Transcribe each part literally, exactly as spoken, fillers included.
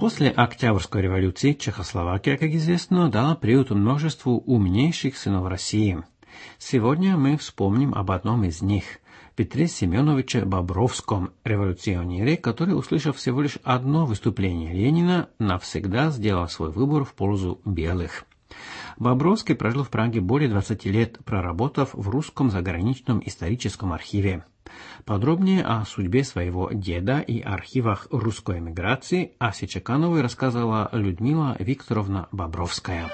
После Октябрьской революции Чехословакия, как известно, дала приют множеству умнейших сынов России. Сегодня мы вспомним об одном из них – Петре Семеновиче Бобровском, революционере, который, услышав всего лишь одно выступление Ленина, навсегда сделал свой выбор в пользу белых. Бобровский прожил в Праге более двадцати лет, проработав в русском заграничном историческом архиве. Подробнее о судьбе своего деда и архивах русской эмиграции Асе Чекановой рассказала Людмила Викторовна Бобровская.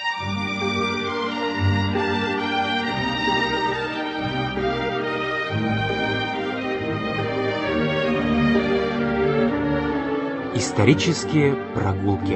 Исторические прогулки.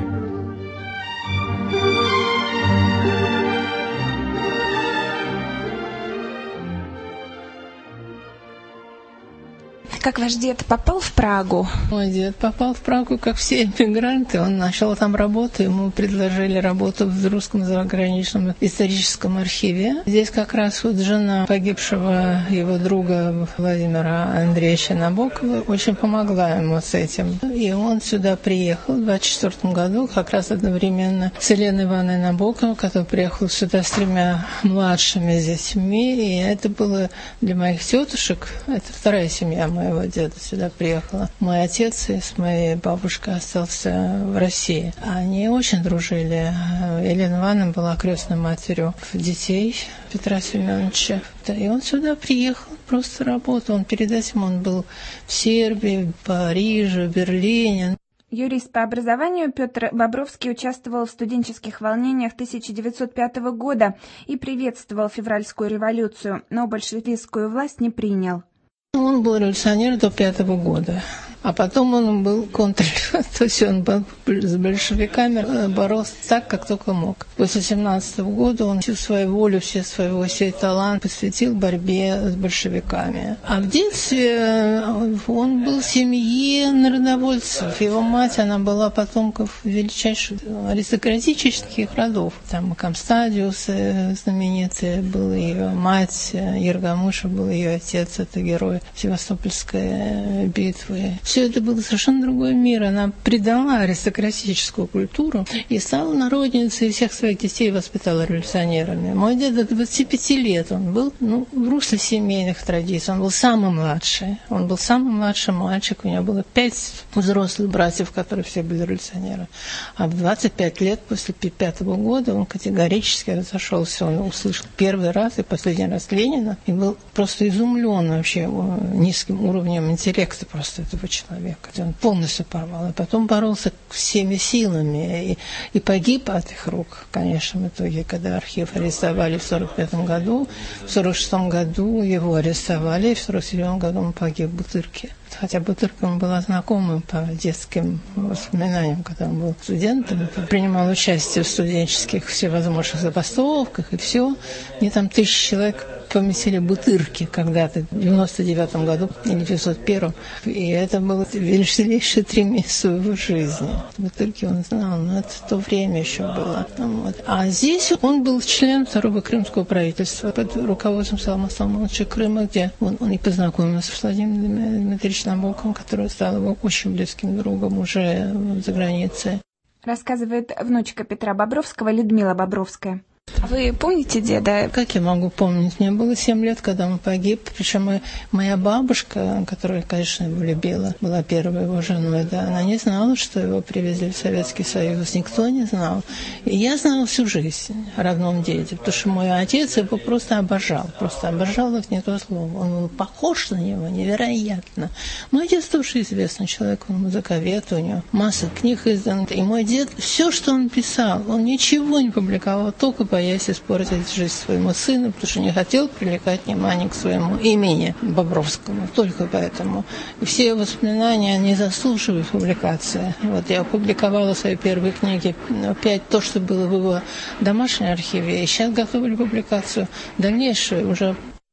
Как ваш дед попал в Прагу? Мой дед попал в Прагу, как все эмигранты. Он начал там работу, ему предложили работу в русском заграничном историческом архиве. Здесь как раз вот жена погибшего его друга Владимира Андреевича Набокова очень помогла ему с этим. И он сюда приехал в двадцать четвёртом году, как раз одновременно с Еленой Ивановной Набоковой, которая приехала сюда с тремя младшими детьми. И это было для моих тетушек, это вторая семья моего деда сюда приехала. Мой отец и с моей бабушкой остался в России. Они очень дружили. Елена Ивановна была крестной матерью детей Петра Семеновича. И он сюда приехал, просто работал. Он перед этим он был в Сербии, в Париже, в Берлине. Юрист по образованию Петр Бобровский участвовал в студенческих волнениях тысяча девятьсот пятого года и приветствовал февральскую революцию, но большевистскую власть не принял. Он был революционер до пятого года, а потом он был контр, то есть он был с большевиками, боролся так, как только мог. После семнадцатого года он всю свою волю, все своего, свой талант посвятил борьбе с большевиками. А в детстве он был в семье народовольцев. Его мать, она была потомков величайших аристократических родов. Там Камстадиус знаменитый был ее мать, Ергамуша был ее отец, это герой Севастопольской битвы. Все это был совершенно другой мир. Она предала аристократическую культуру и стала народницей, и всех своих детей воспитала революционерами. Мой дед до двадцати пяти лет, он был ну, в русле семейных традиций, он был самый младший. Он был самый младший мальчик, у него было пять взрослых братьев, которые все были революционеры. А в двадцать пять лет после пятого года он категорически разошелся. Он услышал первый раз и последний раз Ленина и был просто изумлен вообще низким уровнем интеллекта просто этого человека. Он полностью порвал. И потом боролся всеми силами. И, и погиб от их рук, в конечном итоге, когда архив арестовали в сорок пятом году. В сорок шестом году его арестовали, и в сорок седьмом году он погиб в Бутырке. Хотя Бутырка была знакомым по детским воспоминаниям, когда он был студентом. Принимал участие в студенческих всевозможных забастовках и все. Они там тысячи человек поместили Бутырки когда-то в девяносто девятом году или в девятьсот первом. И это было величайшие три месяца его жизни. Бутырки он знал, но это то время еще было. Вот. А здесь он был член второго крымского правительства под руководством Салама Салмановича Крыма, где он, он и познакомился с Владимиром Дмитриевичем Набоковым, который стал его очень близким другом уже за границей. Рассказывает внучка Петра Бобровского Людмила Бобровская. А вы помните деда? Как я могу помнить? Мне было семь лет, когда он погиб. Причем моя бабушка, которая, конечно, его любила, была первой его женой, да, она не знала, что его привезли в Советский Союз. Никто не знал. И я знала всю жизнь о родном деде, потому что мой отец его просто обожал. Просто обожал, это не то слово. Он был похож на него невероятно. Мой отец тоже известный человек, он музыковед, у него масса книг издан. И мой дед, все, что он писал, он ничего не публиковал, только боясь испортить жизнь своему сыну, потому что не хотел привлекать внимание к своему имени Бобровскому. Только поэтому. И все воспоминания не заслуживают публикации. Вот я опубликовала свои первые книги, опять то, что было в его домашнем архиве, и сейчас готовили публикацию дальнейшую уже.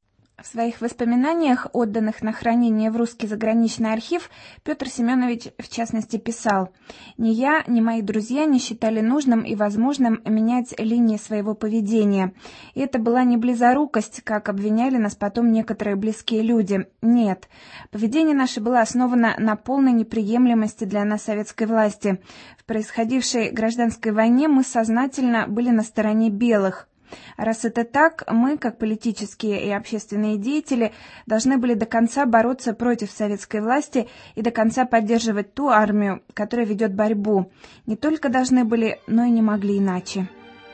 В своих воспоминаниях, отданных на хранение в Русский заграничный архив, Петр Семенович, в частности, писал: «Ни я, ни мои друзья не считали нужным и возможным менять линии своего поведения. И это была не близорукость, как обвиняли нас потом некоторые близкие люди. Нет. Поведение наше было основано на полной неприемлемости для нас советской власти. В происходившей гражданской войне мы сознательно были на стороне белых. Раз это так, мы, как политические и общественные деятели, должны были до конца бороться против советской власти и до конца поддерживать ту армию, которая ведет борьбу. Не только должны были, но и не могли иначе».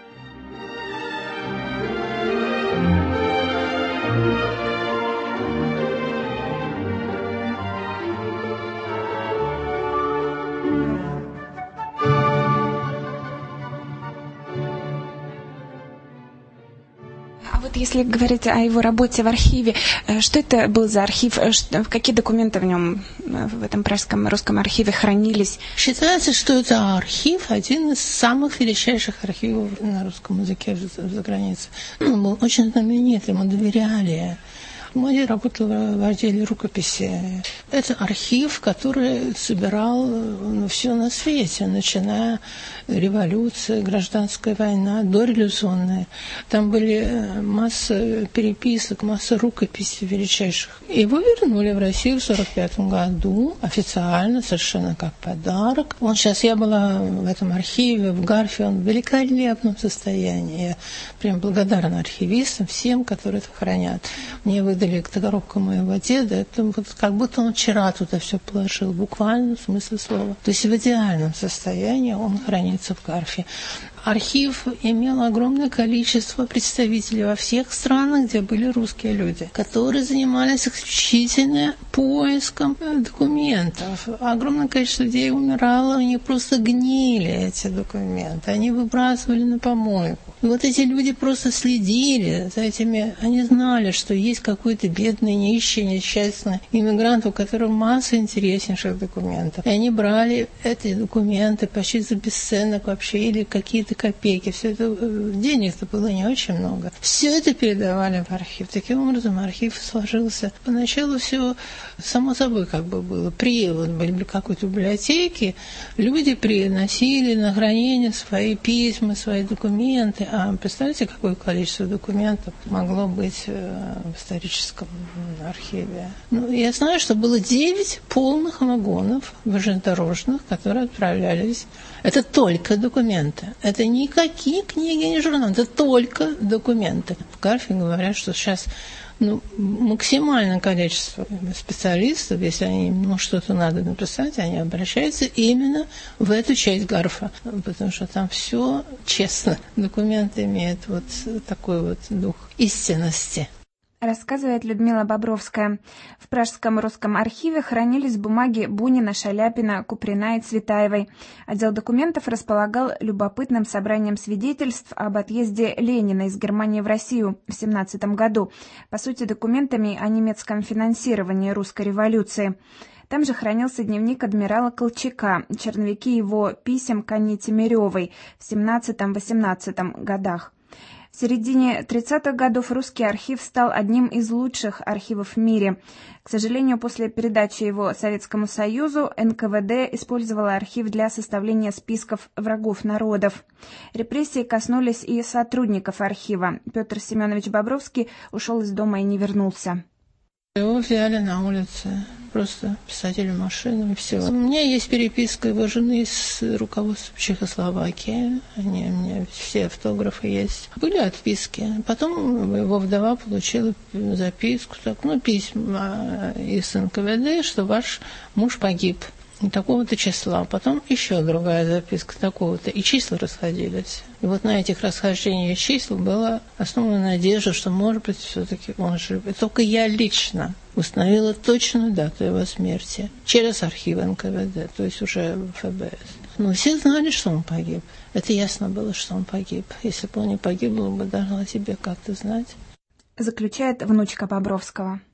А вот если говорить о его работе в архиве, что это был за архив, какие документы в нем, в этом пражском русском архиве хранились? Считается, что это архив, один из самых величайших архивов на русском языке за границей. Он был очень знаменитый, ему доверяли. Мой работал в отделе рукописи. Это архив, который собирал ну, все на свете, начиная революция, гражданская война, дореволюционная. Там были масса переписок, масса рукописей величайших. Его вернули в Россию в сорок пятом году, официально, совершенно как подарок. Он сейчас, я была в этом архиве, в Гарфе, он в великолепном состоянии. Я прям благодарна архивистам, всем, которые это хранят. Мне выдали коробку моего деда, это вот как будто он вчера туда все положил, буквально в смысле слова. То есть в идеальном состоянии он хранится в Гарфе. Архив имел огромное количество представителей во всех странах, где были русские люди, которые занимались исключительно поиском документов. Огромное количество людей умирало, у них просто гнили эти документы, они выбрасывали на помойку. И вот эти люди просто следили за этими, они знали, что есть какой-то бедный, нищий, несчастный иммигрант, у которого масса интереснейших документов. И они брали эти документы почти за бесценок вообще, или какие-то копейки. Все это, денег-то было не очень много. Все это передавали в архив. Таким образом, архив сложился. Поначалу все само собой как бы было. При вот, были какой-то библиотеке, люди приносили на хранение свои письма, свои документы. А представьте, какое количество документов могло быть в историческом архиве. Ну, я знаю, что было девять полных вагонов железнодорожных, которые отправлялись. Это только документы. Это никакие книги, не журналы. Это только документы. В Гарфе говорят, что сейчас ну, максимальное количество специалистов, если они, ну, что-то надо написать, они обращаются именно в эту часть Гарфа, потому что там все честно. Документы имеют вот такой вот дух истинности. Рассказывает Людмила Бобровская. В Пражском русском архиве хранились бумаги Бунина, Шаляпина, Куприна и Цветаевой. Отдел документов располагал любопытным собранием свидетельств об отъезде Ленина из Германии в Россию в семнадцатом году, по сути, документами о немецком финансировании русской революции. Там же хранился дневник адмирала Колчака, черновики его писем к Анне Тимиревой в семнадцатом-восемнадцатом годах. В середине тридцатых годов русский архив стал одним из лучших архивов в мире. К сожалению, после передачи его Советскому Союзу эн ка вэ дэ использовала архив для составления списков врагов народов. Репрессии коснулись и сотрудников архива. Петр Семенович Бобровский ушел из дома и не вернулся. Его взяли на улице, просто посадили в машину и все. У меня есть переписка его жены с руководством Чехословакии. Они, у меня все автографы есть. Были отписки. Потом его вдова получила записку, так, ну, письма из эн ка вэ дэ, что ваш муж погиб такого-то числа. Потом еще другая записка такого-то. И числа расходились. И вот на этих расхождениях чисел была основана надежда, что, может быть, все-таки он жив. И только я лично установила точную дату его смерти через архив эн ка вэ дэ, то есть уже эф бэ эс. Но все знали, что он погиб. Это ясно было, что он погиб. Если бы он не погиб, было бы должна тебе как-то знать. Заключает внучка Бобровского.